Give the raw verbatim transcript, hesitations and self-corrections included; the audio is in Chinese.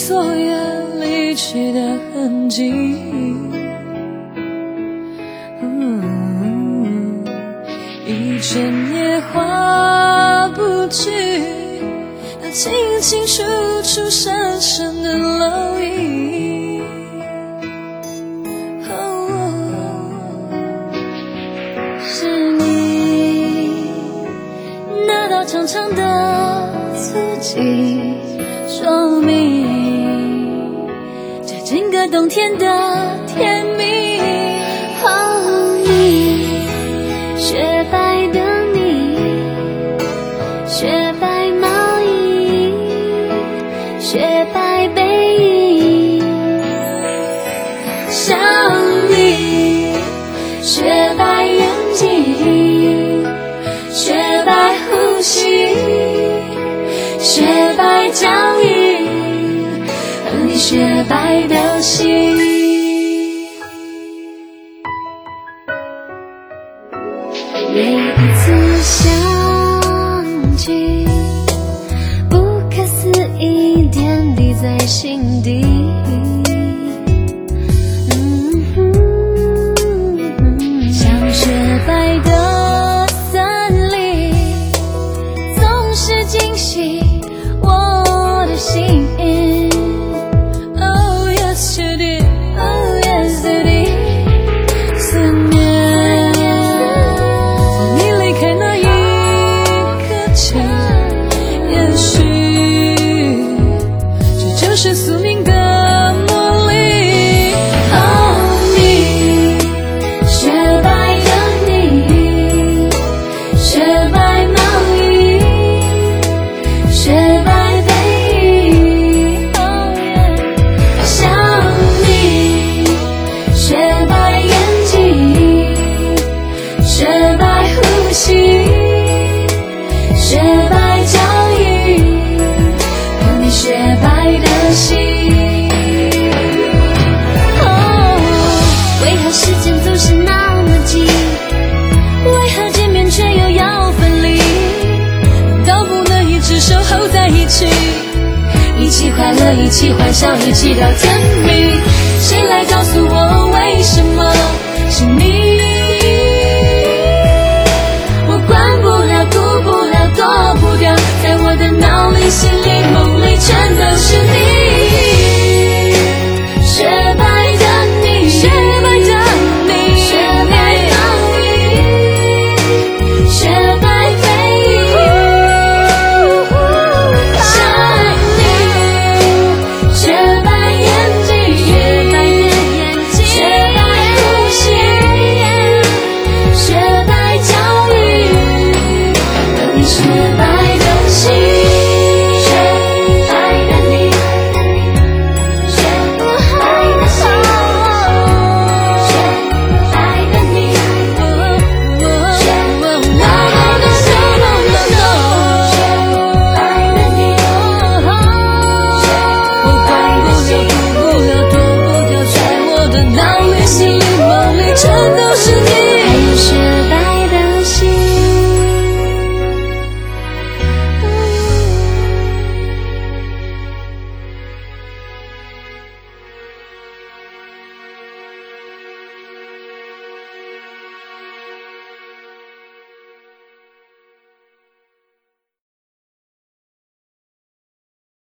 昨夜离去的痕迹。嗯，一整夜画不去那清清楚楚深深的烙印。哦，是你那道长长的足迹，说明这整个冬天的甜蜜。 哦，你雪白的你，雪白毛衣，雪白背影， 想你， 雪白眼睛， 雪白呼吸，雪白脚印，和你雪白的心。 每一次想起，不可思议点滴在心底。嗯哼， 像雪白的森林，总是惊喜我的心。Oh yes you did, oh yes you did。 思念在你离开那一刻起，也许这就是宿命的魔力。哦，你雪白的你，雪白毛衣，雪白背影。哦耶，想你，雪白眼睛，雪白呼吸，雪白脚印，和你雪白的心。 为何时间总是那么急？ 为何见面却又要分离？难道不能一直守候在一起？一起快乐，一起欢笑，一起到天明。谁来告诉我为什么是你？我管不了，顾不了，躲不掉，在我的脑里、心里、梦里，全都是你。